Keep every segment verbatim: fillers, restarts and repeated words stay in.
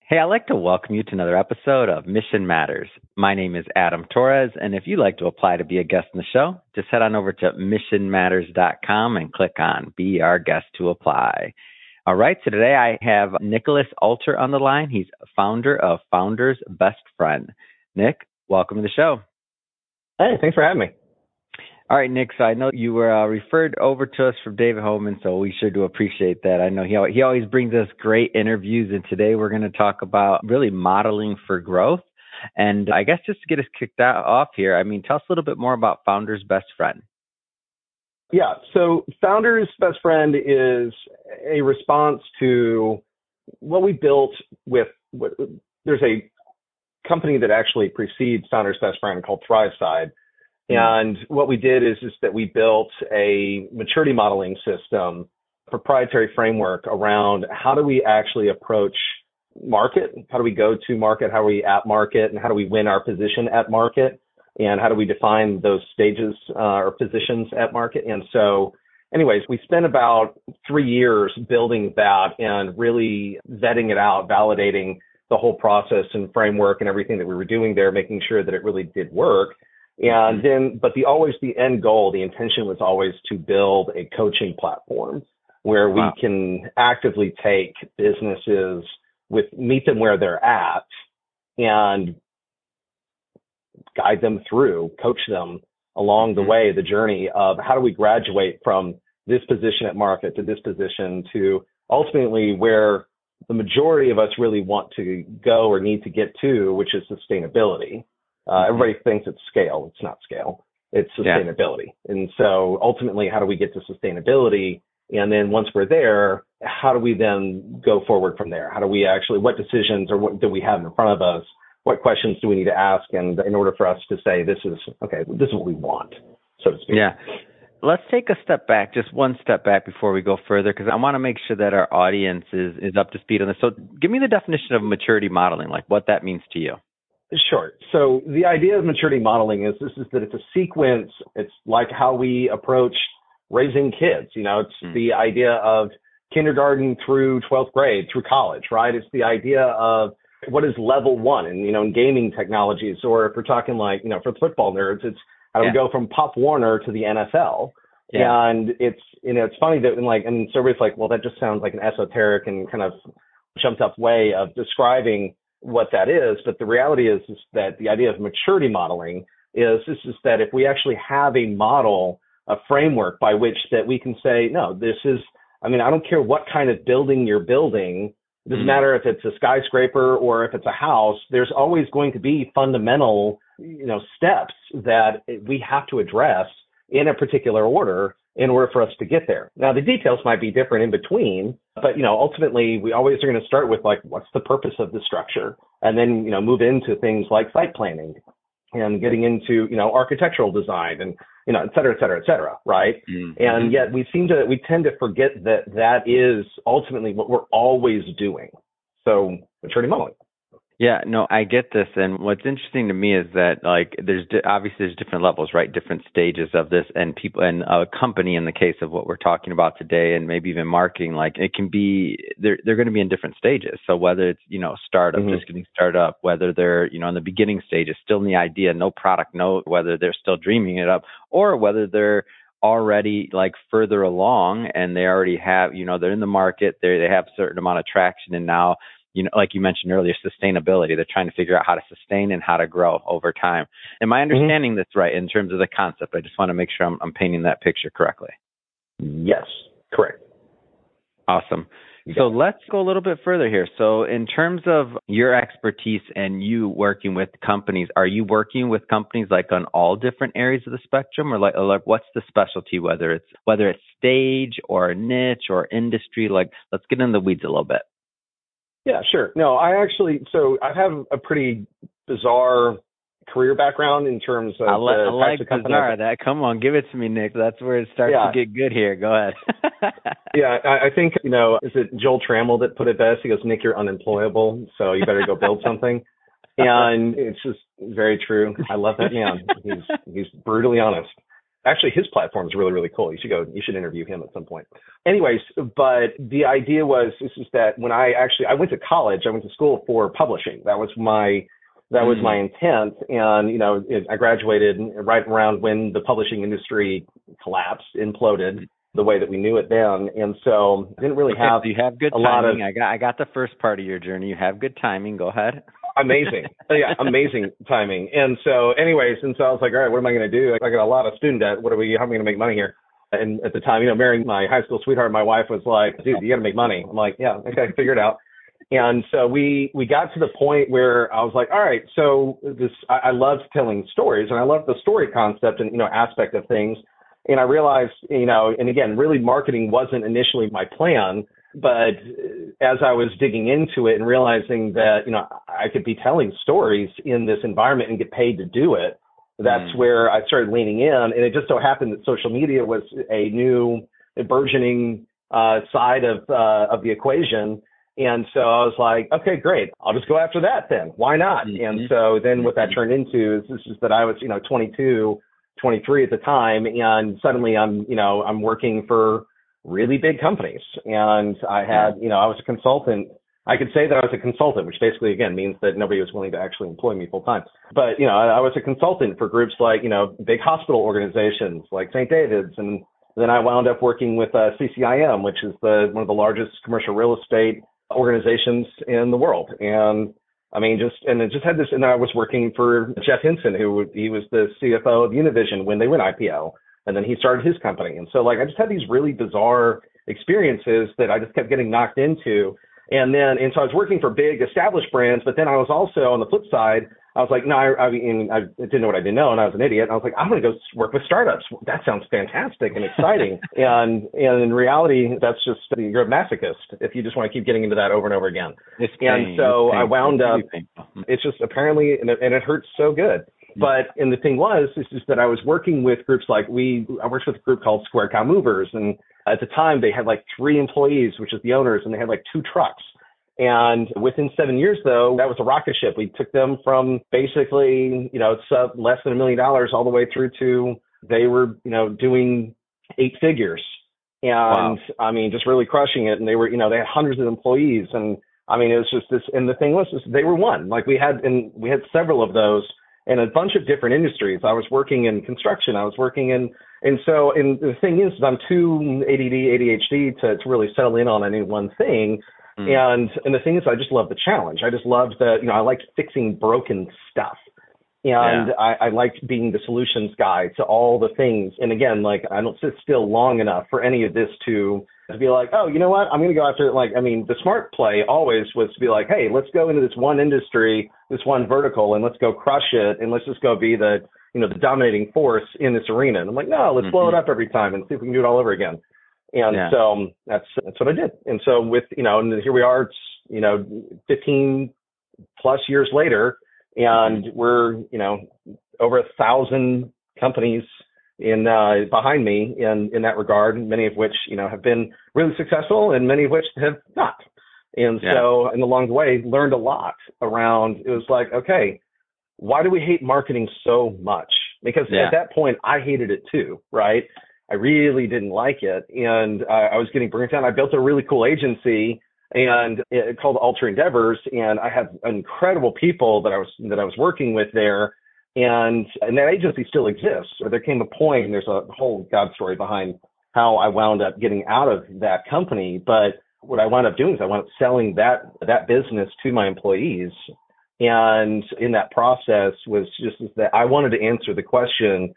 Hey, I'd like to welcome you to another episode of Mission Matters. My name is Adam Torres, and if you'd like to apply to be a guest in the show, just head on over to mission matters dot com and click on Be Our Guest to apply. All right, so today I have Nicholas Alter on the line. He's founder of Founder's Best Friend. Nick, welcome to the show. Hey, thanks for having me. All right, Nick, so I know you were uh, referred over to us from David Homan, so we sure do appreciate that. I know he, he always brings us great interviews, and today we're going to talk about really modeling for growth. And I guess just to get us kicked out, off here, I mean, tell us a little bit more about Founder's Best Friend. Yeah, so Founder's Best Friend is a response to what we built with, with there's a company that actually precedes Founder's Best Friend called ThriveSide. And what we did is, is that we built a maturity modeling system, proprietary framework around how do we actually approach market? How do we go to market? How are we at market? And how do we win our position at market? And how do we define those stages uh, or positions at market? And so anyways, we spent about three years building that and really vetting it out, validating the whole process and framework and everything that we were doing there, making sure that it really did work. And then, but the always the end goal, the intention was always to build a coaching platform where we wow. can actively take businesses with, meet them where they're at and guide them through, coach them along the way, the journey of how do we graduate from this position at market to this position to ultimately where the majority of us really want to go or need to get to, which is sustainability. Uh, everybody thinks it's scale. It's not scale. It's sustainability. Yeah. And so ultimately, how do we get to sustainability? And then once we're there, how do we then go forward from there? How do we actually, what decisions or what do we have in front of us? What questions do we need to ask? And in order for us to say, this is, okay, this is what we want, so to speak. Yeah. Let's take a step back, just one step back before we go further, because I want to make sure that our audience is, is up to speed on this. So give me the definition of maturity modeling, like what that means to you. Sure. So the idea of maturity modeling is this is that it's a sequence. It's like how we approach raising kids. You know, it's mm. the idea of kindergarten through twelfth grade through college, right? It's the idea of what is level one and, you know, in gaming technologies, or if we're talking like, you know, for football nerds, it's how do yeah. we go from Pop Warner to the N F L? Yeah. And it's, you know, it's funny that in like, and so everybody's like, well, that just sounds like an esoteric and kind of jumped up way of describing what that is. But the reality is, is that the idea of maturity modeling is, is, is that if we actually have a model, a framework by which that we can say, no, this is, I mean, I don't care what kind of building you're building. It doesn't mm-hmm. matter if it's a skyscraper or if it's a house, there's always going to be fundamental, you know, steps that we have to address in a particular order in order for us to get there. Now, the details might be different in between, but, you know, ultimately, we always are going to start with, like, what's the purpose of the structure? And then, you know, move into things like site planning and getting into, you know, architectural design and, you know, et cetera, et cetera, et cetera, right? Mm-hmm. And yet we seem to, we tend to forget that that is ultimately what we're always doing. So maturity modeling. Yeah, no, I get this. And what's interesting to me is that, like, there's di- obviously there's different levels, right? Different stages of this, and people and a company in the case of what we're talking about today, and maybe even marketing, like it can be, they're, they're going to be in different stages. So whether it's, you know, startup, mm-hmm. just getting started up, whether they're, you know, in the beginning stages, still in the idea, no product, no, whether they're still dreaming it up, or whether they're already like further along and they already have, you know, they're in the market, they they have a certain amount of traction, and now, you know, like you mentioned earlier, sustainability. They're trying to figure out how to sustain and how to grow over time. Am I understanding mm-hmm. this right in terms of the concept? I just want to make sure I'm, I'm painting that picture correctly. Yes, correct. Awesome. So let's go a little bit further here. So in terms of your expertise and you working with companies, are you working with companies like on all different areas of the spectrum, or like, or like what's the specialty, whether it's whether it's stage or niche or industry? Like, let's get in the weeds a little bit. Yeah, sure. No, I actually, so I have a pretty bizarre career background in terms of I, li- the I like types of bizarre. That, come on, give it to me, Nick. That's where it starts yeah. to get good here. Go ahead. yeah, I, I think, you know, is it Joel Trammell that put it best? He goes, Nick, you're unemployable, so you better go build something. And it's just very true. I love that man. He's he's brutally honest. Actually, his platform is really, really cool. You should go, you should interview him at some point. Anyways, but the idea was, this is that when I actually, I went to college, I went to school for publishing. That was my, that was mm. my intent. And, you know, it, I graduated right around when the publishing industry collapsed, imploded the way that we knew it then. And so I didn't really okay, have so you have good a timing. lot of, I got, I got the first part of your journey. You have good timing. Go ahead. Amazing. Yeah, amazing timing. And so anyways, and so I was like, all right, what am I going to do? I got a lot of student debt. What are we, how am I going to make money here? And at the time, you know, marrying my high school sweetheart, my wife was like, dude, you got to make money. I'm like, yeah, okay, figure it out. And so we, we got to the point where I was like, all right, so this, I, I loved telling stories and I loved the story concept and, you know, aspect of things. And I realized, you know, and again, really marketing wasn't initially my plan. But as I was digging into it and realizing that, you know, I could be telling stories in this environment and get paid to do it, that's mm. where I started leaning in. And it just so happened that social media was a new a burgeoning uh, side of uh, of the equation. And so I was like, okay, great. I'll just go after that then. Why not? Mm-hmm. And so then what that turned into is, is just that I was, you know, twenty-two, twenty-three at the time. And suddenly I'm, you know, I'm working for really big companies. And I had, you know, I was a consultant. I could say that I was a consultant, which basically, again, means that nobody was willing to actually employ me full time. But, you know, I, I was a consultant for groups like, you know, big hospital organizations like Saint David's. And then I wound up working with uh, C C I M, which is the one of the largest commercial real estate organizations in the world. And I mean, just, and it just had this, and I was working for Jeff Henson, who he was the C F O of Univision when they went I P O. And then he started his company. And so like, I just had these really bizarre experiences that I just kept getting knocked into. And then, and so I was working for big established brands, but then I was also on the flip side, I was like, no, I, I mean, I didn't know what I didn't know. And I was an idiot. And I was like, I'm going to go work with startups. That sounds fantastic and exciting. and, and in reality, that's just, you're a masochist if you just want to keep getting into that over and over again. It's and pain, so it's I wound up, it's, it's just apparently, and it, and it hurts so good. But, and the thing was, is just that I was working with groups like we, I worked with a group called Square Cow Movers. And at the time they had like three employees, which is the owners, and they had like two trucks. And within seven years, though, that was a rocket ship. We took them from basically, you know, sub less than a million dollars all the way through to they were, you know, doing eight figures. And wow. I mean, just really crushing it. And they were, you know, they had hundreds of employees. And I mean, it was just this, and the thing was, is they were one. Like we had, and we had several of those in a bunch of different industries. I was working in construction. I was working in, and so, and the thing is, I'm too A D D, A D H D to, to really settle in on any one thing. Mm. And, and the thing is, I just love the challenge. I just loved the, you know, I liked fixing broken stuff. And yeah. I, I liked being the solutions guy to all the things. And again, like, I don't sit still long enough for any of this to, to be like, oh, you know what? I'm going to go after it. Like, I mean, the smart play always was to be like, hey, let's go into this one industry, this one vertical, and let's go crush it. And let's just go be the, you know, the dominating force in this arena. And I'm like, no, let's mm-hmm. blow it up every time and see if we can do it all over again. And yeah. so um, that's, that's what I did. And so with, you know, and here we are, it's, you know, fifteen plus years later, and we're, you know, over a thousand companies in uh, behind me in, in that regard, many of which, you know, have been really successful and many of which have not. And yeah. so, and along the way, learned a lot around, it was like, okay, why do we hate marketing so much? Because yeah. at that point, I hated it too, right? I really didn't like it. And uh, I was getting burnt out. I built a really cool agency and it called Alter Endeavors. And I had incredible people that I was, that I was working with there. And, and that agency still exists. Or there came a point, and there's a whole God story behind how I wound up getting out of that company. But what I wound up doing is I wound up selling that, that business to my employees. And in that process was just that I wanted to answer the question,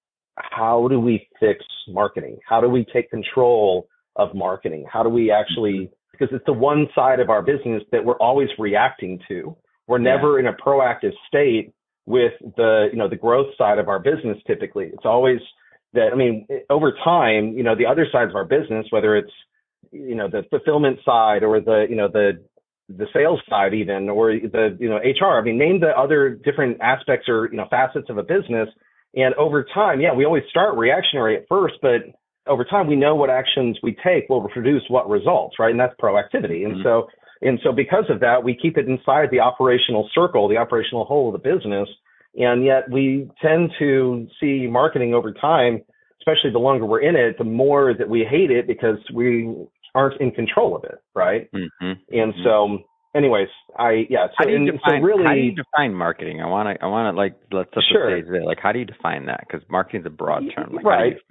how do we fix marketing? How do we take control of marketing? How do we actually, because it's the one side of our business that we're always reacting to. We're never yeah. in a proactive state with the, you know, the growth side of our business. Typically, it's always that, I mean, over time, you know, the other sides of our business, whether it's, you know, the fulfillment side or the, you know, the, the sales side even, or the, you know, H R, I mean, name the other different aspects or, you know, facets of a business. And over time, yeah, we always start reactionary at first, but over time, we know what actions we take will produce what results, right? And that's proactivity. And mm-hmm. so, and so because of that, we keep it inside the operational circle, the operational whole of the business. And yet we tend to see marketing over time especially the longer we're in it, the more that we hate it because we aren't in control of it, right? Mm-hmm. And Mm-hmm. so, anyways, I yeah. So, How do you and, define? so really, how do you define marketing? I want to. I want to like let's set the sure. stage there. Like, how do you define that? Because marketing is a broad term. Like, right. How do you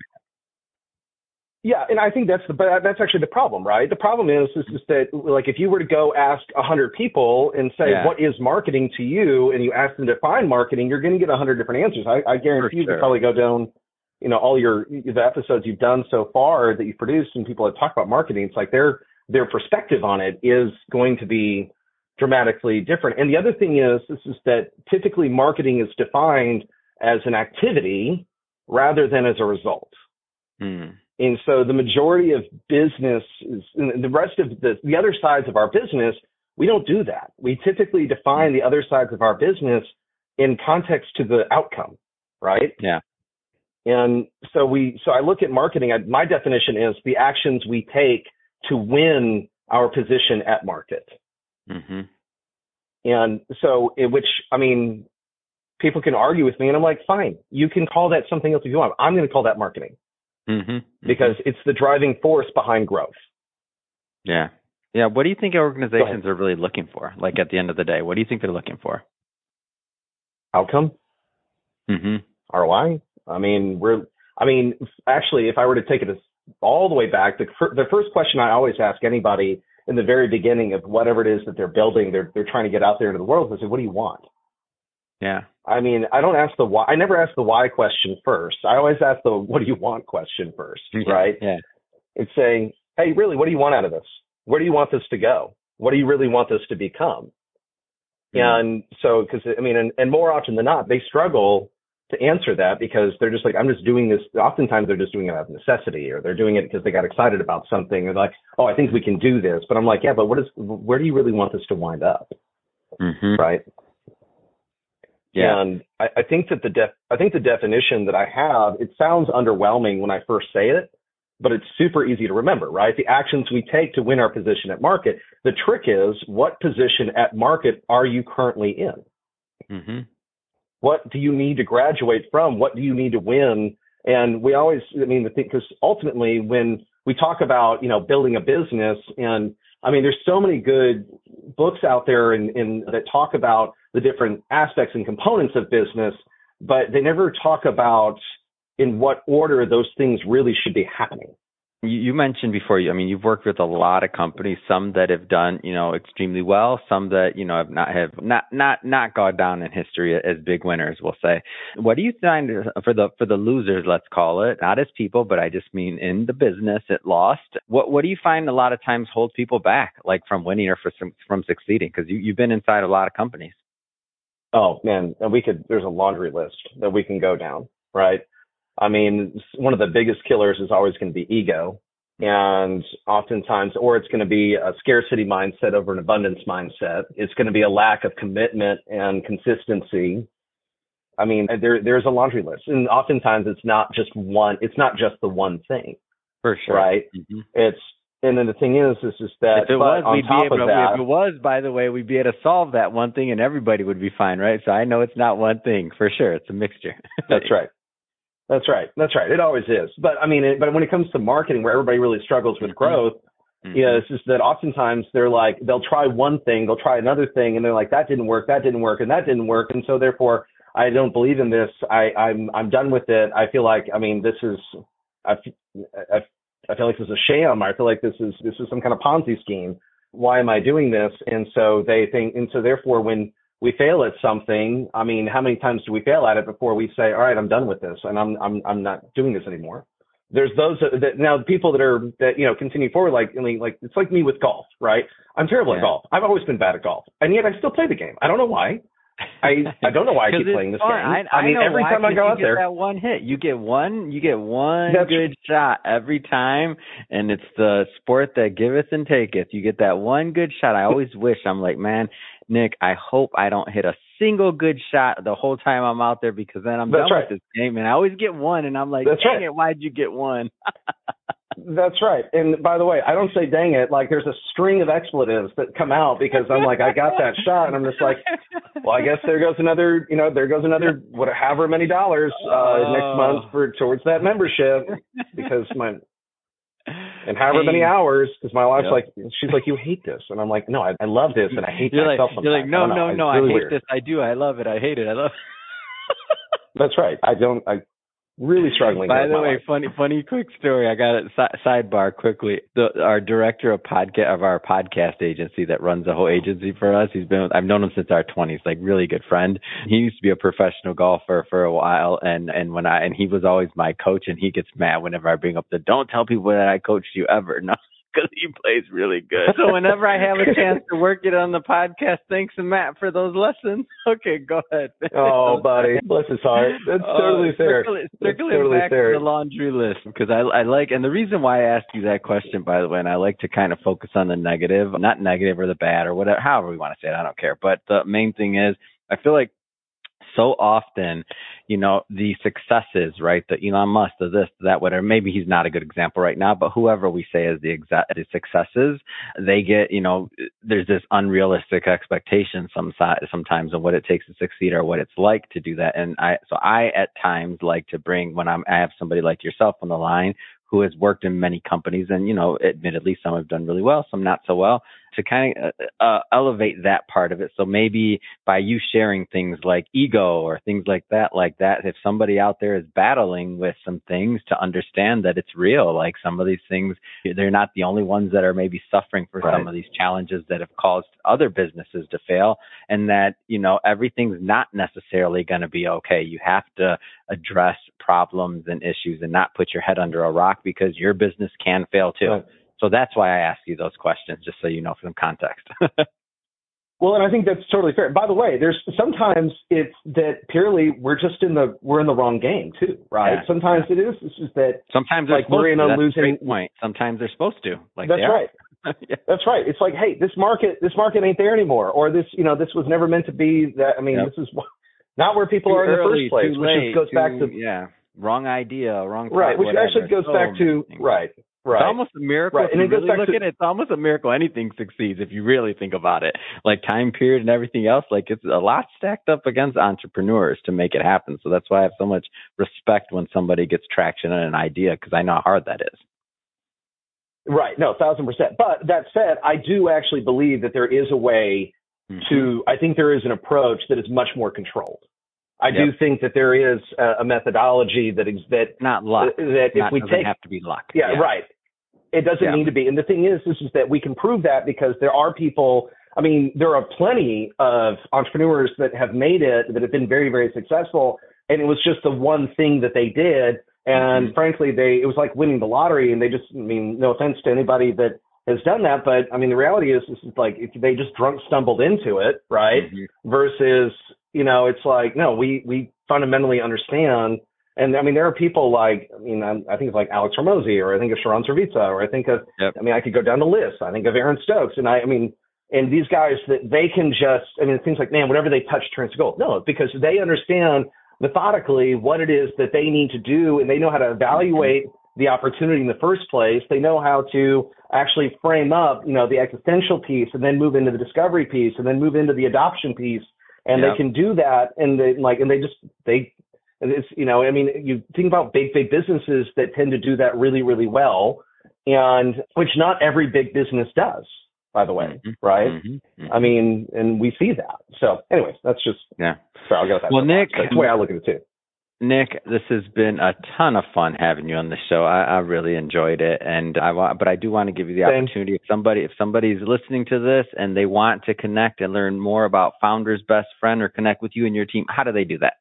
Yeah, and I think that's the but that's actually the problem, right? The problem is is, is that like if you were to go ask a hundred people and say Yeah. what is marketing to you, and you ask them to define marketing, you're going to get a hundred different answers. I, I guarantee you sure. could probably go down, you know, all your the episodes you've done so far that you've produced, and people that talk about marketing. It's like their their perspective on it is going to be dramatically different. And the other thing is this is that typically marketing is defined as an activity rather than as a result. Hmm. And so the majority of business is, and the rest of the, the other sides of our business, we don't do that. We typically define the other sides of our business in context to the outcome, right? Yeah. And so we, so I look at marketing, I, my definition is the actions we take to win our position at market. Mm-hmm. And so, in which, I mean, people can argue with me and I'm like, fine, you can call that something else if you want. I'm going to call that marketing. Mm-hmm. Because it's the driving force behind growth. Yeah. Yeah. What do you think organizations are really looking for? Like at the end of the day, what do you think they're looking for? Outcome. Mm-hmm. R O I. I mean, we're, I mean, actually, if I were to take it all the way back, the, the first question I always ask anybody in the very beginning of whatever it is that they're building, they're, they're trying to get out there into the world, is say, what do you want? Yeah. I mean, I don't ask the why. I never ask the why question first. I always ask the what do you want question first, yeah. right? Yeah. It's saying, hey, really, what do you want out of this? Where do you want this to go? What do you really want this to become? Mm-hmm. And so, because I mean, and, and more often than not, they struggle to answer that because they're just like, I'm just doing this. Oftentimes, they're just doing it out of necessity, or they're doing it because they got excited about something, or like, oh, I think we can do this. But I'm like, yeah, but what is? Where do you really want this to wind up? Mm-hmm. Right. Yeah. And I, I think that the def, I think the definition that I have, it sounds underwhelming when I first say it, but it's super easy to remember, right? The actions we take to win our position at market. The trick is, what position at market are you currently in? Mm-hmm. What do you need to graduate from? What do you need to win? And we always, I mean, the thing, because ultimately when we talk about, you know, building a business, and I mean, there's so many good books out there in, in that talk about the different aspects and components of business, but they never talk about in what order those things really should be happening. You, you mentioned before, I mean, you've worked with a lot of companies, some that have done, you know, extremely well, some that, you know, have not have not not not gone down in history as big winners, we'll say. What do you find for the for the losers, let's call it, not as people, but I just mean in the business at lost? What what do you find a lot of times hold people back, like from winning or for, from succeeding? Because you, you've been inside a lot of companies. Oh man, and we could. There's a laundry list that we can go down, right? I mean, one of the biggest killers is always going to be ego. And oftentimes, or it's going to be a scarcity mindset over an abundance mindset. It's going to be a lack of commitment and consistency. I mean, there there's a laundry list. And oftentimes it's not just one, it's not just the one thing. For sure. Right? Mm-hmm. It's, and then the thing is, is, is that if it was, we'd be able to, that, if it was, by the way, we'd be able to solve that one thing and everybody would be fine, right? So I know it's not one thing for sure. It's a mixture. That's right. That's right. That's right. It always is. But I mean, it, but when it comes to marketing, where everybody really struggles with growth, mm-hmm. yeah, it's just that oftentimes they're like, they'll try one thing, they'll try another thing, and they're like, that didn't work, that didn't work, and that didn't work, and so therefore, I don't believe in this. I, I'm I'm done with it. I feel like, I mean, this is, I, I, I feel like this is a sham. I feel like this is this is some kind of Ponzi scheme. Why am I doing this? And so they think, and so therefore, when we fail at something, I mean, how many times do we fail at it before we say, all right, I'm done with this and I'm I'm I'm not doing this anymore? There's those that, that now people that are that you know continue forward, like I mean, like it's like me with golf, right? I'm terrible yeah. at golf. I've always been bad at golf, and yet I still play the game. I don't know why. I I don't know why I keep playing this fun. game. I, I mean, I every why, time I go out you there, get that one hit, you get one, you get one That's, good shot every time, and it's the sport that giveth and taketh. You get that one good shot. I always wish, I'm like, man, Nick, I hope I don't hit a single good shot the whole time I'm out there, because then I'm That's done right. with this game, and I always get one, and I'm like, That's dang right. it, why'd you get one? That's right. And by the way, I don't say dang it, like there's a string of expletives that come out because I'm like, I got that shot, and I'm just like, well, I guess there goes another, you know, there goes another, what, however many dollars uh, oh. next month for towards that membership because my, and however hey. many hours, because my wife's yep. like, she's like, you hate this. And I'm like, no, I, I love this and I hate you're myself like, sometimes. You're like, no, no, no, really I hate weird. this. I do. I love it. I hate it. I love it. That's right. I don't, I really struggling. By the way, life. funny, funny, quick story. I got a si- sidebar quickly. The, our director of podcast of our podcast agency that runs the whole agency for us. He's been, I've known him since our twenties, like really good friend. He used to be a professional golfer for a while. And, and when I, and he was always my coach and he gets mad whenever I bring up the, don't tell people that I coached you ever. No. Because he plays really good. So whenever I have a chance to work it on the podcast, thanks to Matt for those lessons. Okay, go ahead. Oh, buddy. Bless his heart. That's uh, totally fair. Circling, circling totally back fair. to the laundry list, because I, I like, and the reason why I asked you that question, by the way, and I like to kind of focus on the negative, not negative or the bad or whatever, however we want to say it, I don't care. But the main thing is, I feel like so often, you know, the successes, right? The Elon Musk, the this, that, whatever. Maybe he's not a good example right now, but whoever we say is the exact the successes, they get, you know, there's this unrealistic expectation some sometimes of what it takes to succeed or what it's like to do that. And I, so I at times like to bring when I'm, I have somebody like yourself on the line who has worked in many companies, and you know, admittedly, some have done really well, some not so well, to kind of uh, uh, elevate that part of it. So maybe by you sharing things like ego or things like that, like that, if somebody out there is battling with some things, to understand that it's real. Like some of these things, they're not the only ones that are maybe suffering for right. some of these challenges that have caused other businesses to fail, and that, you know, everything's not necessarily going to be okay. You have to address problems and issues and not put your head under a rock, because your business can fail too. Right. So that's why I ask you those questions, just so you know some context. Well, and I think that's totally fair. By the way, there's sometimes it's that purely we're just in the we're in the wrong game too, right? Yeah. Sometimes it is. It's just that sometimes like we're in a that's losing a great point. Sometimes they're supposed to. Like that's right. yeah. That's right. It's like, hey, this market this market ain't there anymore, or this you know this was never meant to be. That I mean, yep. this is not where people too are in early, the first place, which late, just goes too, back to yeah, wrong idea, wrong thought, right, which whatever. actually goes so back to things. right. Right. It's almost a miracle right. if and you it goes really back look to, at it. It's almost a miracle anything succeeds if you really think about it. Like time period and everything else, like it's a lot stacked up against entrepreneurs to make it happen. So that's why I have so much respect when somebody gets traction on an idea, because I know how hard that is. Right. No, thousand percent. But that said, I do actually believe that there is a way mm-hmm. to, I think there is an approach that is much more controlled. I yep. do think that there is a, a methodology that is that not luck. Uh, that if not, we doesn't take have to be luck. Yeah, yeah. right. It doesn't yeah. need to be. And the thing is, this is that we can prove that because there are people. I mean, there are plenty of entrepreneurs that have made it that have been very, very successful, and it was just the one thing that they did. And mm-hmm. frankly, they it was like winning the lottery, and they just. I mean, no offense to anybody that has done that, but I mean, the reality is, this is like if they just drunk stumbled into it, right? Mm-hmm. Versus. You know, it's like, no, we, we fundamentally understand. And I mean, there are people like, I mean, I, I think of like Alex Hormozi, or I think of Sharon Serviza, or I think of, yep. I mean, I could go down the list. I think of Aaron Stokes. And I, I mean, and these guys that they can just, I mean, it seems like, man, whatever they touch turns to gold. No, because they understand methodically what it is that they need to do, and they know how to evaluate the opportunity in the first place. They know how to actually frame up, you know, the existential piece, and then move into the discovery piece, and then move into the adoption piece. And yep. they can do that, and they like, and they just they, it's you know, I mean, you think about big big businesses that tend to do that really really well, and which not every big business does, by the way, mm-hmm. right? Mm-hmm. Mm-hmm. I mean, and we see that. So, anyways, that's just yeah. Sorry, I'll go with that. Well, Nick, that's the way I look at it too. Nick, this has been a ton of fun having you on the show. I, I really enjoyed it, and I want, but I do want to give you the Same. opportunity. If somebody, if somebody's listening to this and they want to connect and learn more about Founder's Best Friend, or connect with you and your team, how do they do that?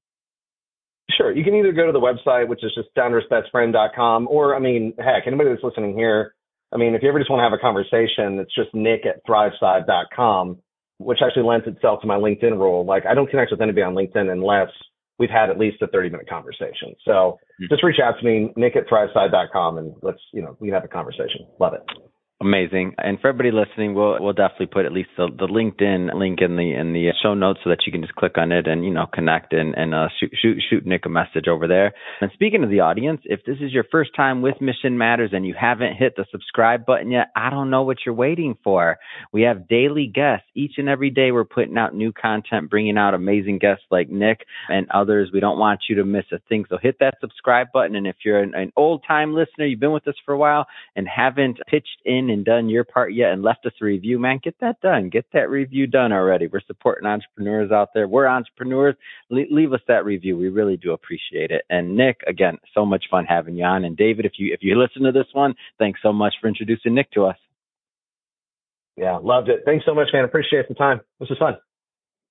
Sure, you can either go to the website, which is just founders best friend dot com, or I mean, heck, anybody that's listening here, I mean, if you ever just want to have a conversation, it's just Nick at thriveside dot com, which actually lends itself to my LinkedIn role. Like, I don't connect with anybody on LinkedIn unless we've had at least a thirty minute conversation. So mm-hmm. just reach out to me, Nick at thriveside dot com, and let's, you know, we can have a conversation. Love it. Amazing. And for everybody listening, we'll we'll definitely put at least the, the LinkedIn link in the in the show notes so that you can just click on it and, you know, connect and, and uh, shoot, shoot shoot Nick a message over there. And speaking of the audience, if this is your first time with Mission Matters and you haven't hit the subscribe button yet, I don't know what you're waiting for. We have daily guests. Each and every day we're putting out new content, bringing out amazing guests like Nick and others. We don't want you to miss a thing. So hit that subscribe button. And if you're an, an old-time listener, you've been with us for a while and haven't pitched in and done your part yet and left us a review, man, get that done. Get that review done already. We're supporting entrepreneurs out there. We're entrepreneurs. Le- leave us that review. We really do appreciate it. And Nick, again, so much fun having you on. And David, if you if you listen to this one, thanks so much for introducing Nick to us. Yeah, loved it. Thanks so much, man. Appreciate the time. This was fun.